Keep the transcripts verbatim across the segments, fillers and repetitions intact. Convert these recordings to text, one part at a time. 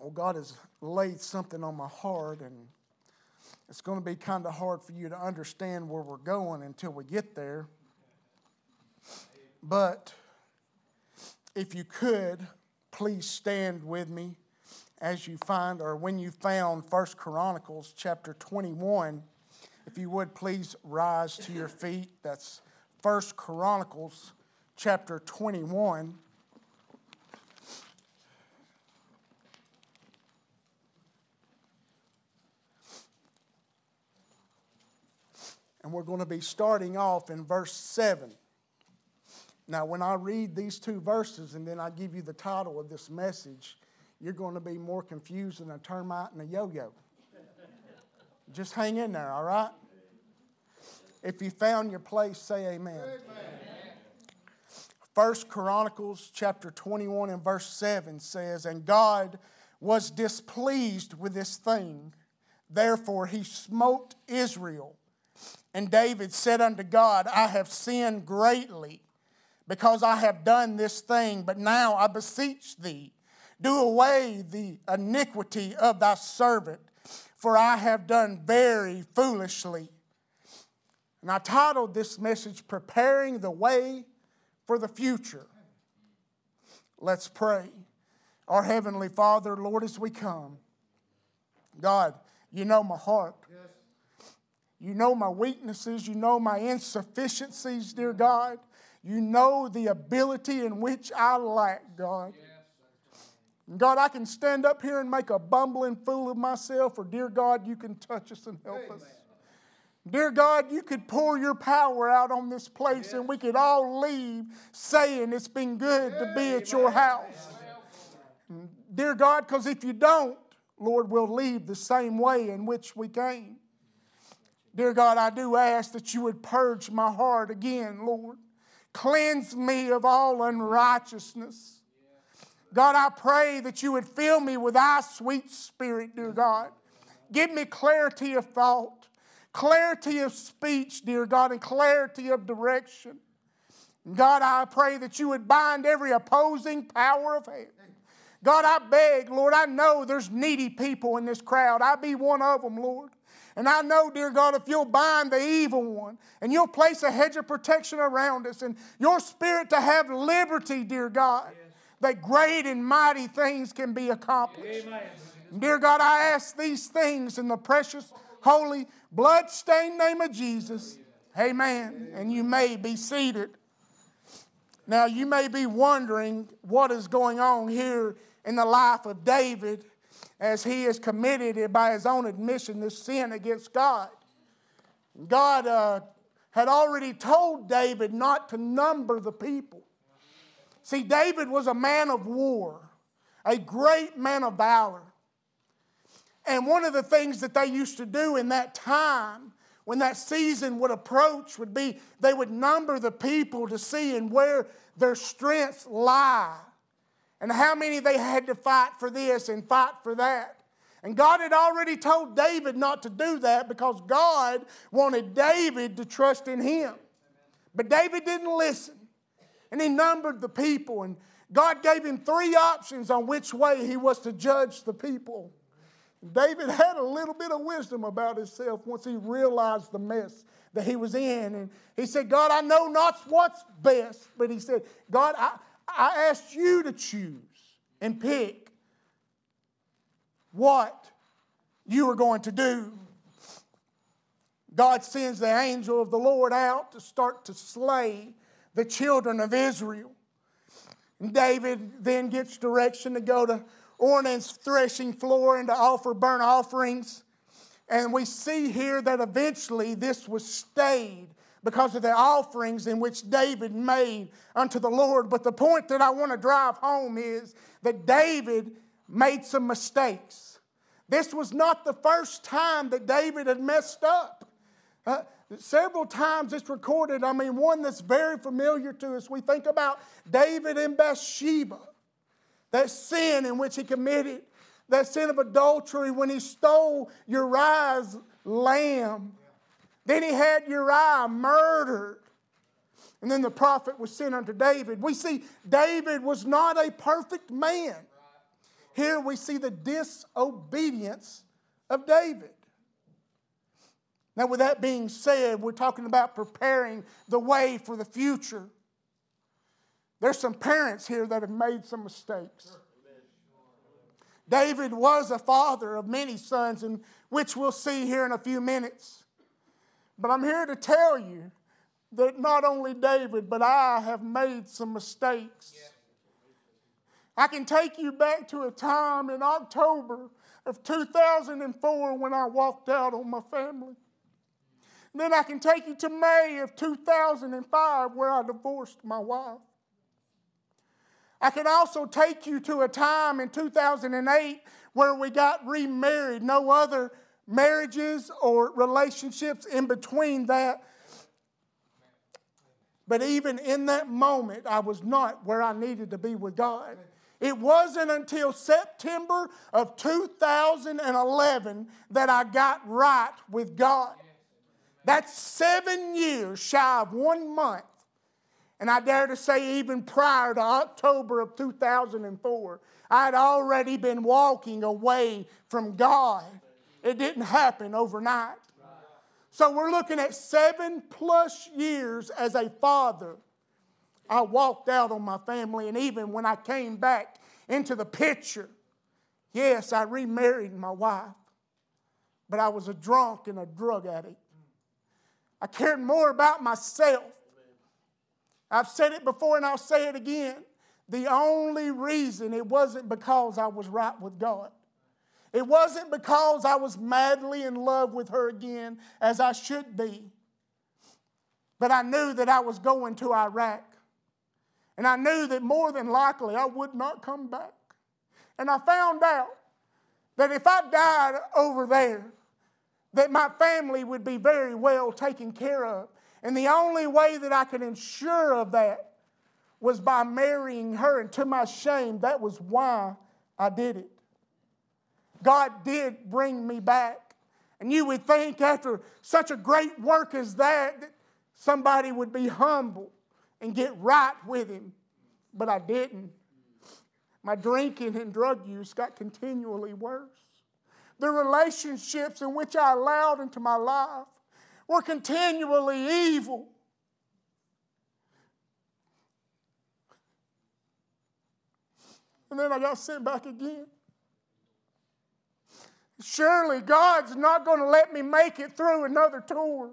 Well, God has laid something on my heart, and it's going to be kind of hard for you to understand where we're going until we get there. But if you could, please stand with me as you find, or when you found First Chronicles chapter twenty-one. If you would, please rise to your feet. That's First Chronicles chapter twenty-one. And we're going to be starting off in verse seven. Now, when I read these two verses and then I give you the title of this message, you're going to be more confused than a termite and a yo-yo. Just hang in there, all right? If you found your place, say amen. Amen. First Chronicles chapter twenty-one and verse seven says, "And God was displeased with this thing. Therefore he smote Israel. And David said unto God, I have sinned greatly, because I have done this thing. But now I beseech thee, do away the iniquity of thy servant, for I have done very foolishly." And I titled this message, Preparing the Way for the Future. Let's pray. Our Heavenly Father, Lord, as we come, God, you know my heart. You know my weaknesses. You know my insufficiencies, dear God. You know the ability in which I lack, God. God, I can stand up here and make a bumbling fool of myself, or dear God, you can touch us and help us. Dear God, you could pour your power out on this place and we could all leave saying it's been good to be at your house. Dear God, because if you don't, Lord, we'll leave the same way in which we came. Dear God, I do ask that you would purge my heart again, Lord. Cleanse me of all unrighteousness. God, I pray that you would fill me with thy sweet spirit, dear God. Give me clarity of thought, clarity of speech, dear God, and clarity of direction. God, I pray that you would bind every opposing power of hell. God, I beg, Lord, I know there's needy people in this crowd. I be one of them, Lord. And I know, dear God, if you'll bind the evil one and you'll place a hedge of protection around us and your spirit to have liberty, dear God, yes, that great and mighty things can be accomplished. Amen. Dear God, I ask these things in the precious, holy, blood-stained name of Jesus. Amen. And you may be seated. Now, you may be wondering what is going on here in the life of David, as he has committed, by his own admission, this sin against God. God uh, had already told David not to number the people. See, David was a man of war, a great man of valor. And one of the things that they used to do in that time, when that season would approach, would be they would number the people to see and where their strengths lie, and how many they had to fight for this and fight for that. And God had already told David not to do that because God wanted David to trust in him. But David didn't listen. And he numbered the people. And God gave him three options on which way he was to judge the people. David had a little bit of wisdom about himself once he realized the mess that he was in. And he said, God, I know not what's best. But he said, God, I... I asked you to choose and pick what you are going to do. God sends the angel of the Lord out to start to slay the children of Israel. And David then gets direction to go to Ornan's threshing floor and to offer burnt offerings. And we see here that eventually this was stayed because of the offerings in which David made unto the Lord. But the point that I want to drive home is that David made some mistakes. This was not the first time that David had messed up. Uh, several times it's recorded. I mean, one that's very familiar to us. We think about David and Bathsheba, that sin in which he committed, that sin of adultery when he stole Uriah's lamb. Then he had Uriah murdered. And then the prophet was sent unto David. We see David was not a perfect man. Here we see the disobedience of David. Now, with that being said, we're talking about preparing the way for the future. There's some parents here that have made some mistakes. David was a father of many sons, and which we'll see here in a few minutes. But I'm here to tell you that not only David, but I have made some mistakes. I can take you back to a time in October of two thousand four when I walked out on my family. Then I can take you to May of two thousand five where I divorced my wife. I can also take you to a time in two thousand eight where we got remarried. No other marriages or relationships in between that. But even in that moment, I was not where I needed to be with God. It wasn't until September of two thousand eleven that I got right with God. That's seven years shy of one month. And I dare to say even prior to October of two thousand four, I had already been walking away from God. It didn't happen overnight. So we're looking at seven plus years as a father. I walked out on my family, and even when I came back into the picture, yes, I remarried my wife, but I was a drunk and a drug addict. I cared more about myself. I've said it before and I'll say it again. The only reason it wasn't because I was right with God. It wasn't because I was madly in love with her again as I should be. But I knew that I was going to Iraq. And I knew that more than likely I would not come back. And I found out that if I died over there, that my family would be very well taken care of. And the only way that I could ensure of that was by marrying her. And to my shame, that was why I did it. God did bring me back. And you would think after such a great work as that, that somebody would be humble and get right with him. But I didn't. My drinking and drug use got continually worse. The relationships in which I allowed into my life were continually evil. And then I got sent back again. Surely God's not going to let me make it through another tour.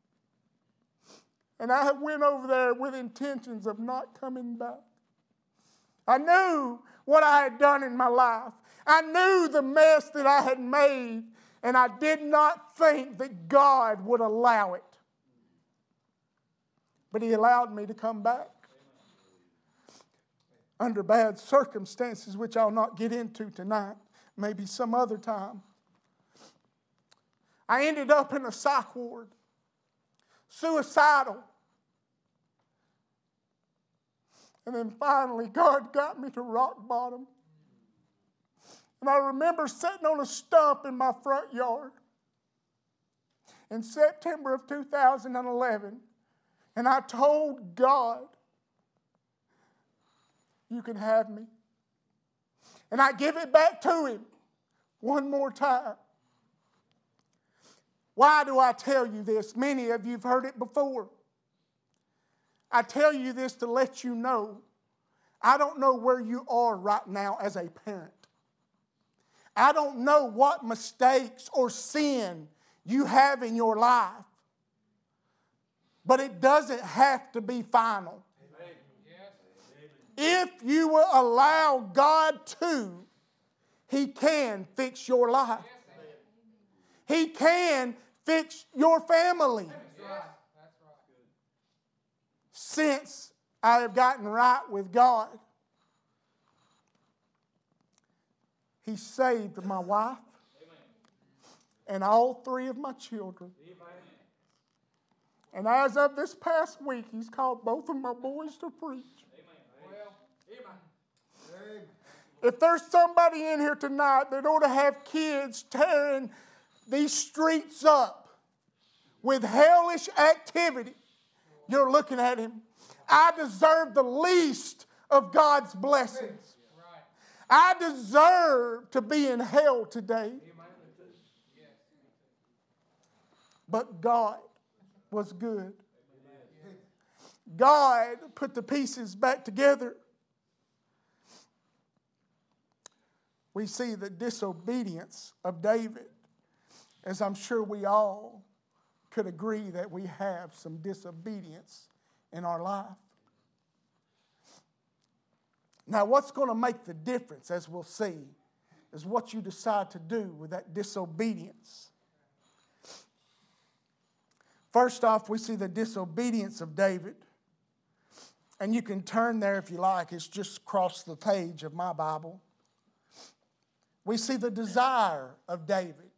And I went over there with intentions of not coming back. I knew what I had done in my life. I knew the mess that I had made, and I did not think that God would allow it. But He allowed me to come back under bad circumstances, which I'll not get into tonight, maybe some other time. I ended up in a psych ward, suicidal. And then finally, God got me to rock bottom. And I remember sitting on a stump in my front yard in September of two thousand eleven. And I told God, you can have me. And I give it back to Him one more time. Why do I tell you this? Many of you have heard it before. I tell you this to let you know, I don't know where you are right now as a parent. I don't know what mistakes or sin you have in your life. But it doesn't have to be final. If you will allow God to, He can fix your life. He can fix your family. Since I have gotten right with God, He saved my wife and all three of my children. And as of this past week, He's called both of my boys to preach. If there's somebody in here tonight that ought to have kids tearing these streets up with hellish activity, you're looking at him. I deserve the least of God's blessings. I deserve to be in hell today. But God was good. God put the pieces back together. We see the disobedience of David, as I'm sure we all could agree that we have some disobedience in our life. Now, what's going to make the difference, as we'll see, is what you decide to do with that disobedience. First off, we see the disobedience of David. And you can turn there if you like. It's just across the page of my Bible. We see the desire of David.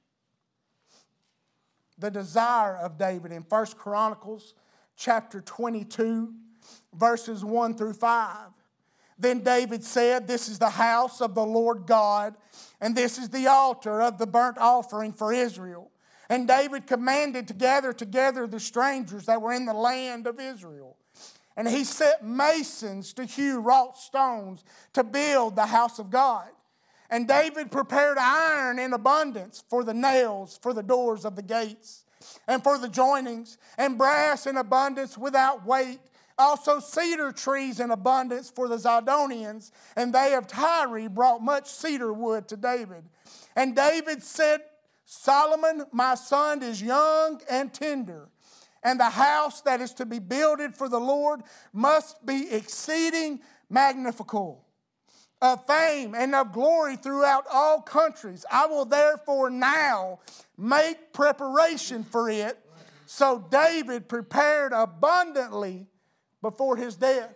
The desire of David in First Chronicles chapter twenty-two, verses one through five. Then David said, "This is the house of the Lord God, and this is the altar of the burnt offering for Israel." And David commanded to gather together the strangers that were in the land of Israel. And he set masons to hew wrought stones to build the house of God. And David prepared iron in abundance for the nails, for the doors of the gates, and for the joinings, and brass in abundance without weight. Also cedar trees in abundance for the Zidonians, and they of Tyre brought much cedar wood to David. And David said, "Solomon, my son, is young and tender, and the house that is to be builded for the Lord must be exceeding magnifical, of fame and of glory throughout all countries. I will therefore now make preparation for it." So David prepared abundantly before his death.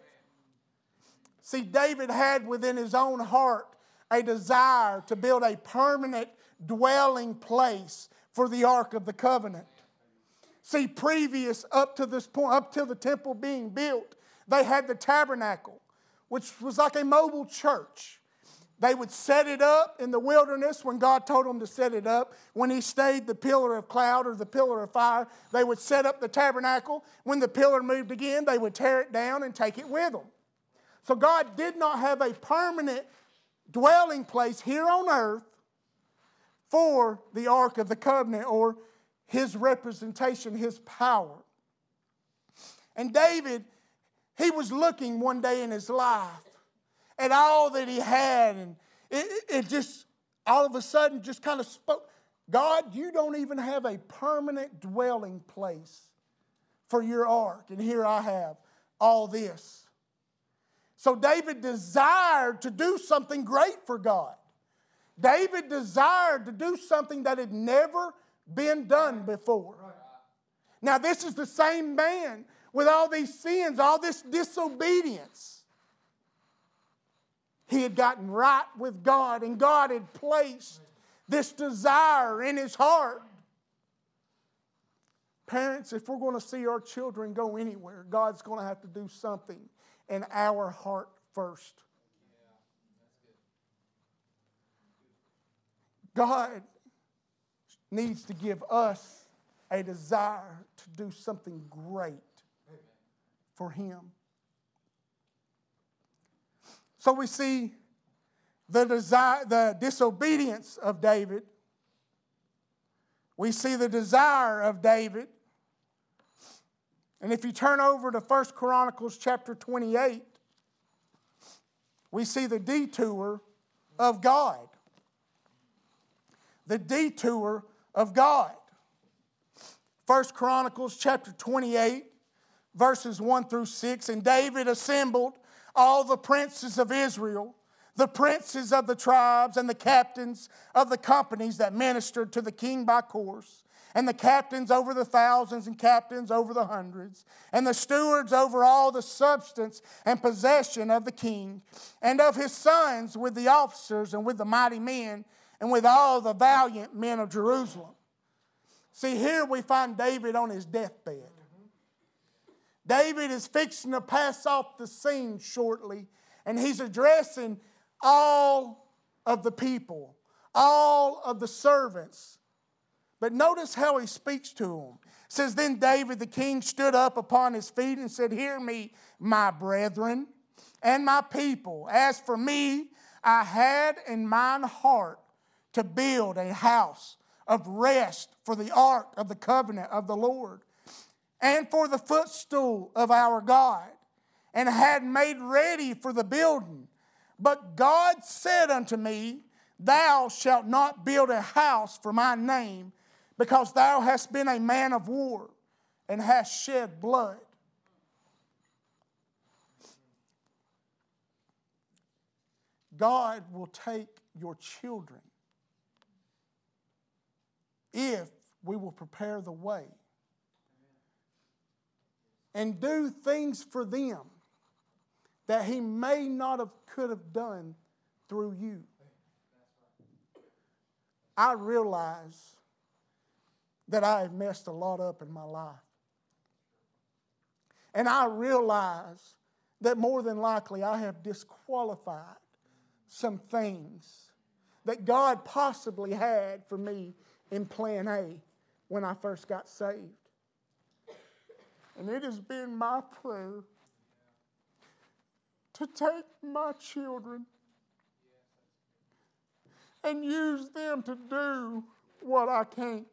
See, David had within his own heart a desire to build a permanent dwelling place for the Ark of the Covenant. See, previous up to this point, up till the temple being built, they had the tabernacle, which was like a mobile church. They would set it up in the wilderness when God told them to set it up. When he stayed the pillar of cloud or the pillar of fire, they would set up the tabernacle. When the pillar moved again, they would tear it down and take it with them. So God did not have a permanent dwelling place here on earth for the Ark of the Covenant, or his representation, his power. And David, he was looking one day in his life at all that he had, and it, it just all of a sudden just kind of spoke. God, you don't even have a permanent dwelling place for your ark, and here I have all this. So David desired to do something great for God. David desired to do something that had never been done before. Now, this is the same man with all these sins, all this disobedience. He had gotten right with God, and God had placed this desire in his heart. Parents, if we're going to see our children go anywhere, God's going to have to do something in our heart first. God needs to give us a desire to do something great for him. So we see the desire, the disobedience of David. We see the desire of David. And if you turn over to First Chronicles chapter twenty-eight, we see the detour of God. The detour of God. First Chronicles chapter twenty-eight, verses one through six. And David assembled all the princes of Israel, the princes of the tribes, and the captains of the companies that ministered to the king by course, and the captains over the thousands, and captains over the hundreds, and the stewards over all the substance and possession of the king, and of his sons with the officers and with the mighty men, and with all the valiant men of Jerusalem. See, here we find David on his deathbed. David is fixing to pass off the scene shortly, and he's addressing all of the people, all of the servants. But notice how he speaks to them. It says, "Then David the king stood up upon his feet and said, 'Hear me, my brethren and my people. As for me, I had in mine heart to build a house of rest for the ark of the covenant of the Lord, and for the footstool of our God, and had made ready for the building. But God said unto me, Thou shalt not build a house for my name, because thou hast been a man of war, and hast shed blood. God will take your children if we will prepare the way and do things for them that He may not have could have done through you. I realize that I have messed a lot up in my life. And I realize that more than likely I have disqualified some things that God possibly had for me in plan A when I first got saved. And it has been my prayer to take my children and use them to do what I can't.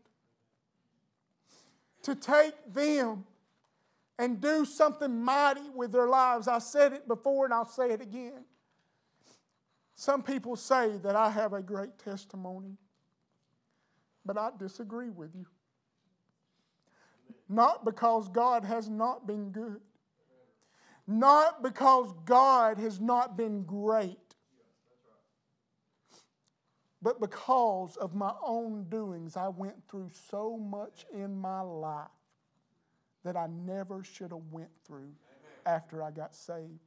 To take them and do something mighty with their lives. I said it before and I'll say it again. Some people say that I have a great testimony, but I disagree with you. Not because God has not been good. Not because God has not been great. But because of my own doings, I went through so much in my life that I never should have went through after I got saved.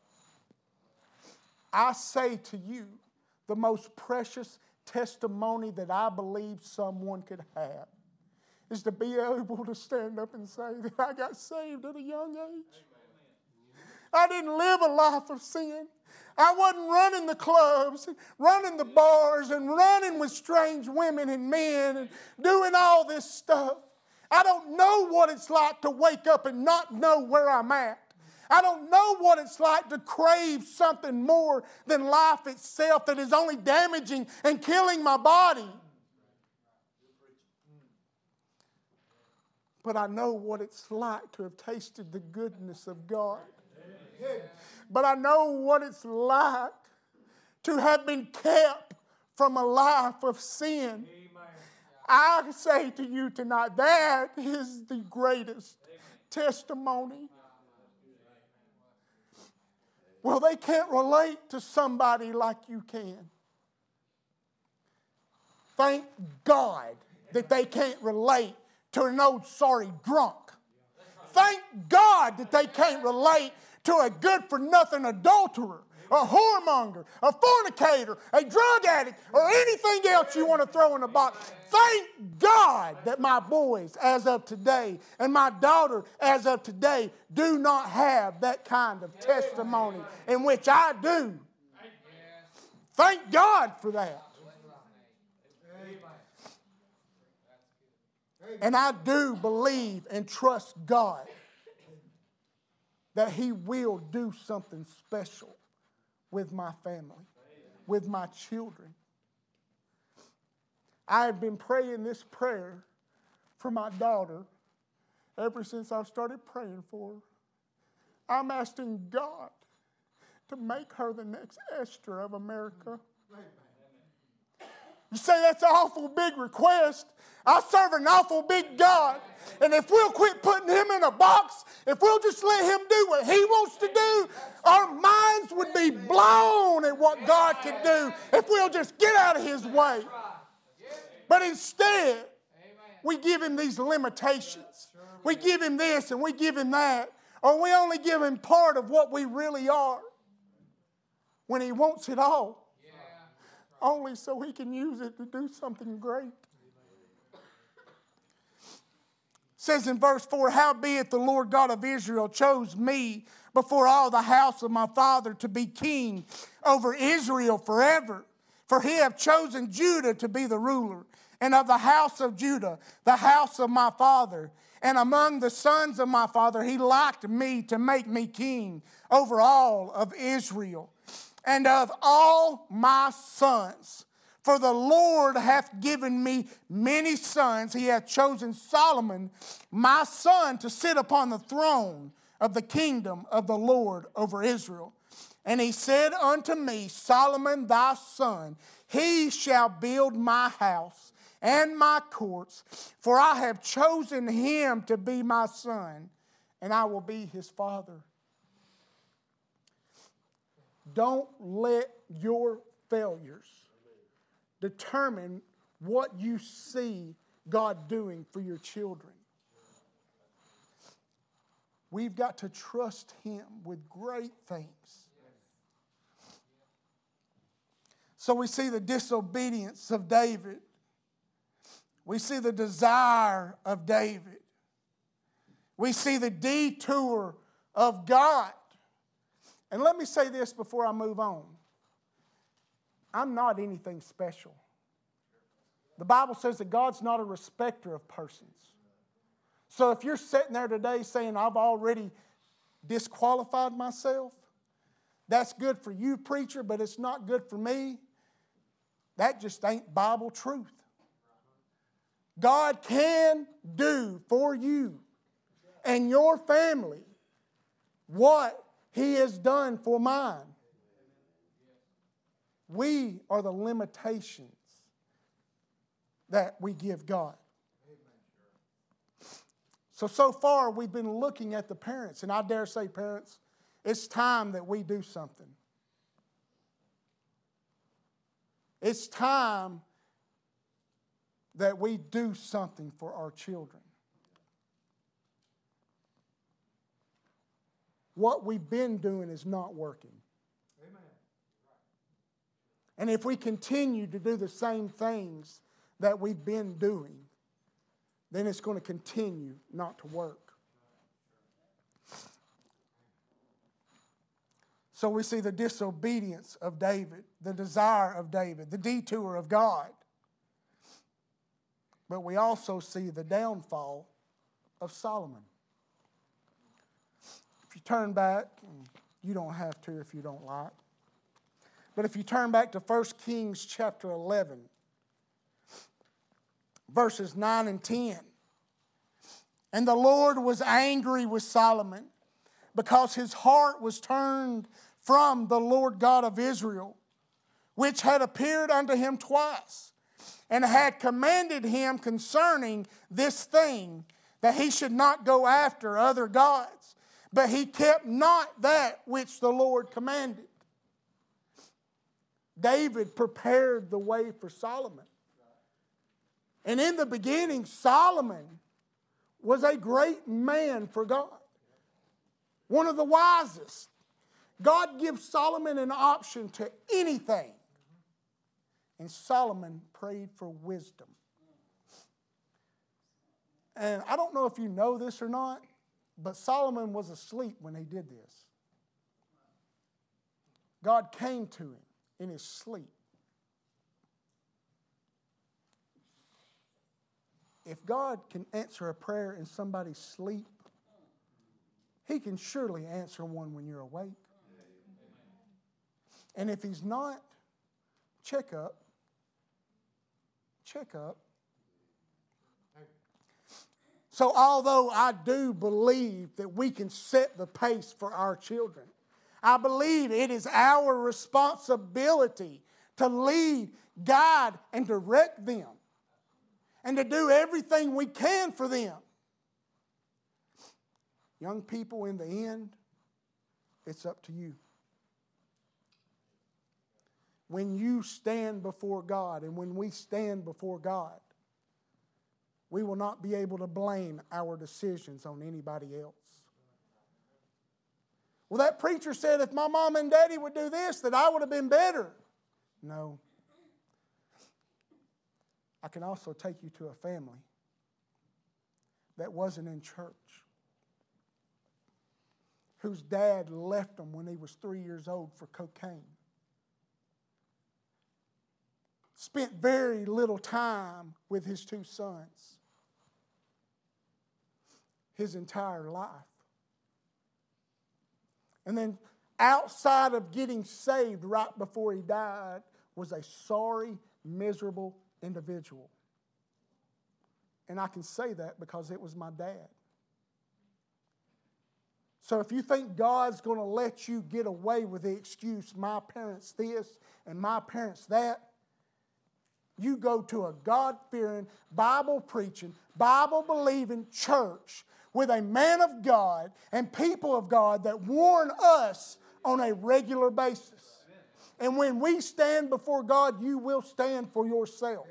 I say to you, the most precious testimony that I believe someone could have is to be able to stand up and say that I got saved at a young age. I didn't live a life of sin. I wasn't running the clubs, and running the bars, and running with strange women and men and doing all this stuff. I don't know what it's like to wake up and not know where I'm at. I don't know what it's like to crave something more than life itself that is only damaging and killing my body. But I know what it's like to have tasted the goodness of God. But I know what it's like to have been kept from a life of sin. I say to you tonight, that is the greatest testimony. Well, they can't relate to somebody like you can. Thank God that they can't relate to an old sorry drunk. Thank God that they can't relate to a good-for-nothing adulterer, a whoremonger, a fornicator, a drug addict, or anything else you want to throw in the box. Thank God that my boys, as of today, and my daughter, as of today, do not have that kind of testimony in which I do. Thank God for that. And I do believe and trust God that He will do something special with my family, with my children. I have been praying this prayer for my daughter ever since I started praying for her. I'm asking God to make her the next Esther of America. You say that's an awful big request. I serve an awful big God. And if we'll quit putting Him in a box, if we'll just let Him do what He wants to do, our minds would be blown at what God can do if we'll just get out of His way. But instead, we give Him these limitations. We give Him this and we give Him that. Or we only give Him part of what we really are when He wants it all. Only so He can use it to do something great. It says in verse four, Howbeit the Lord God of Israel chose me before all the house of my father to be king over Israel forever. For He hath chosen Judah to be the ruler, and of the house of Judah, the house of my father. And among the sons of my father, He liked me to make me king over all of Israel. and of all my sons. For the Lord hath given me many sons. He hath chosen Solomon, my son, to sit upon the throne of the kingdom of the Lord over Israel. And he said unto me, Solomon thy son, he shall build my house and my courts, for I have chosen him to be my son, and I will be his father. Don't let your failures determine what you see God doing for your children. We've got to trust him with great things. So we see the disobedience of David. We see the desire of David. We see the detour of God. And let me say this before I move on. I'm not anything special. The Bible says that God's not a respecter of persons. So if you're sitting there today saying, I've already disqualified myself, that's good for you, preacher, but it's not good for me. That just ain't Bible truth. God can do for you and your family what he has done for mine. We are the limitations that we give God. So, so far we've been looking at the parents, and I dare say, parents, it's time that we do something. It's time that we do something for our children. What we've been doing is not working. And if we continue to do the same things that we've been doing, then it's going to continue not to work. So we see the disobedience of David, the desire of David, the detour of God. But we also see the downfall of Solomon. If you turn back, you don't have to if you don't like. But if you turn back to First Kings chapter eleven, verses nine and ten. And the Lord was angry with Solomon because his heart was turned from the Lord God of Israel, which had appeared unto him twice, and had commanded him concerning this thing, that he should not go after other gods. But he kept not that which the Lord commanded. David prepared the way for Solomon. And in the beginning, Solomon was a great man for God. One of the wisest. God gives Solomon an option to anything. And Solomon prayed for wisdom. And I don't know if you know this or not, but Solomon was asleep when he did this. God came to him in his sleep. If God can answer a prayer in somebody's sleep, he can surely answer one when you're awake. And if he's not, check up. Check up. So although I do believe that we can set the pace for our children, I believe it is our responsibility to lead, guide, and direct them, and to do everything we can for them. Young people, in the end, it's up to you. When you stand before God, and when we stand before God, we will not be able to blame our decisions on anybody else. Well, that preacher said if my mom and daddy would do this, that I would have been better. No. I can also take you to a family that wasn't in church, whose dad left them when he was three years old for cocaine. Spent very little time with his two sons his entire life. And then outside of getting saved right before he died, was a sorry, miserable individual. And I can say that because it was my dad. So if you think God's going to let you get away with the excuse, my parents this and my parents that, you go to a God-fearing, Bible-preaching, Bible-believing church with a man of God and people of God that warn us on a regular basis. And when we stand before God, you will stand for yourself.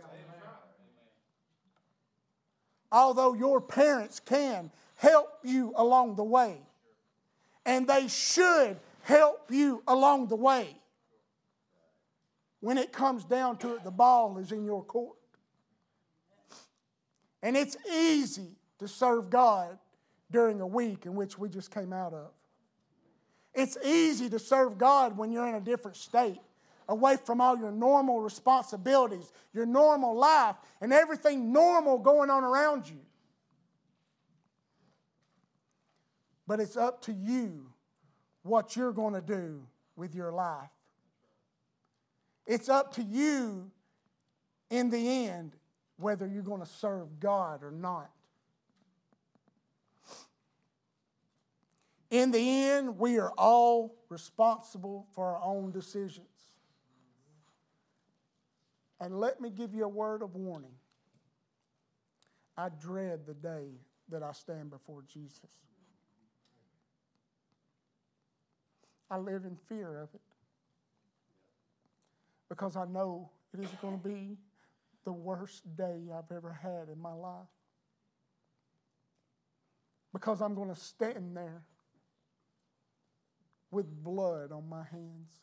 Although your parents can help you along the way. And they should help you along the way. When it comes down to it, the ball is in your court. And it's easy to serve God during a week in which we just came out of. It's easy to serve God when you're in a different state, away from all your normal responsibilities, your normal life, and everything normal going on around you. But it's up to you what you're going to do with your life. It's up to you in the end whether you're going to serve God or not. In the end, we are all responsible for our own decisions. And let me give you a word of warning. I dread the day that I stand before Jesus. I live in fear of it. Because I know it is going to be the worst day I've ever had in my life. Because I'm going to stand there with blood on my hands.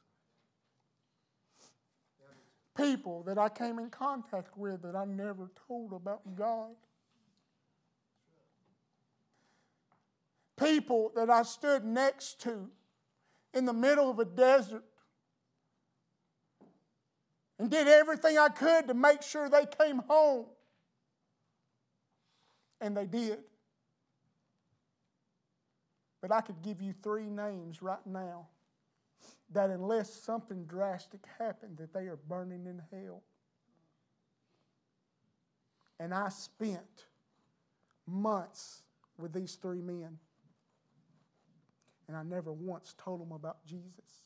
People that I came in contact with that I never told about God. People that I stood next to in the middle of a desert and did everything I could to make sure they came home. And they did. But I could give you three names right now that unless something drastic happened, that they are burning in hell. And I spent months with these three men. And I never once told them about Jesus.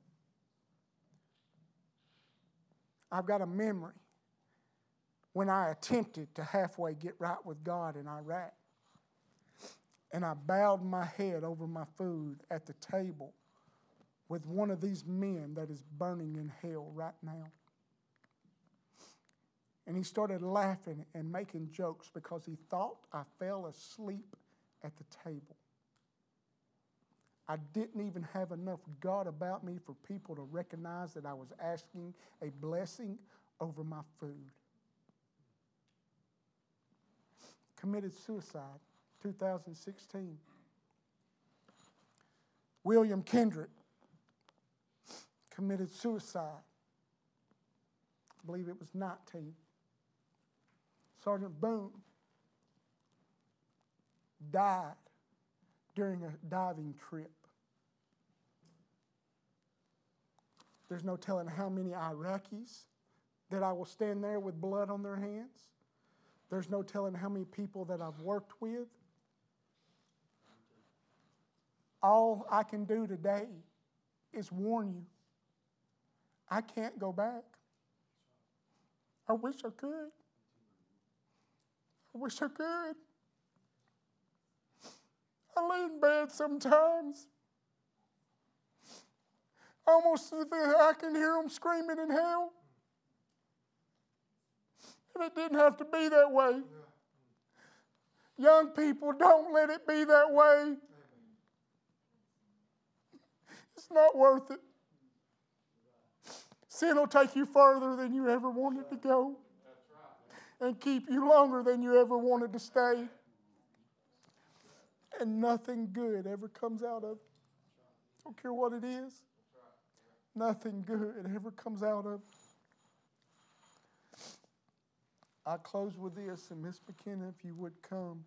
I've got a memory when I attempted to halfway get right with God in Iraq. And I bowed my head over my food at the table with one of these men that is burning in hell right now. And he started laughing and making jokes because he thought I fell asleep at the table. I didn't even have enough God about me for people to recognize that I was asking a blessing over my food. Committed suicide, two thousand sixteen. William Kendrick committed suicide. I believe it was nineteen. Sergeant Boone died during a diving trip. There's no telling how many Iraqis that I will stand there with blood on their hands. There's no telling how many people that I've worked with. All I can do today is warn you. I can't go back. I wish I could. I wish I could. I lay in bed sometimes, almost as if I can hear them screaming in hell. And it didn't have to be that way. Young people, don't let it be that way. It's not worth it. Sin will take you further than you ever wanted to go and keep you longer than you ever wanted to stay. And nothing good ever comes out of it. I don't care what it is. Nothing good ever comes out of it. I close with this, and Miss McKenna, if you would come.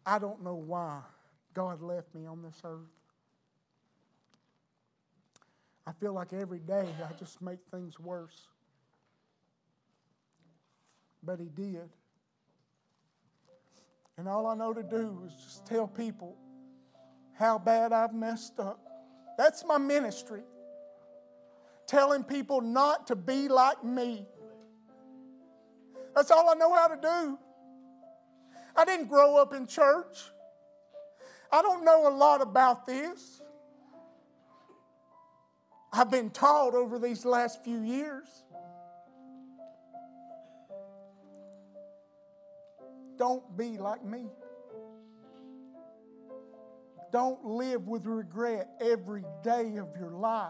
I don't know why God left me on this earth. I feel like every day I just make things worse. But He did. And all I know to do is just tell people how bad I've messed up. That's my ministry. Telling people not to be like me. That's all I know how to do. I didn't grow up in church. I don't know a lot about this. I've been taught over these last few years. Don't be like me. Don't live with regret every day of your life.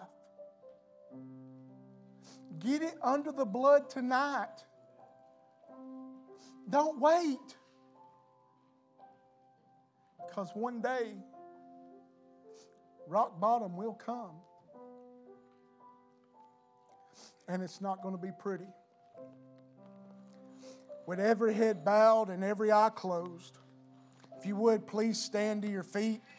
Get it under the blood tonight. Don't wait. Because one day, rock bottom will come. And it's not going to be pretty. With every head bowed and every eye closed, if you would, please stand to your feet.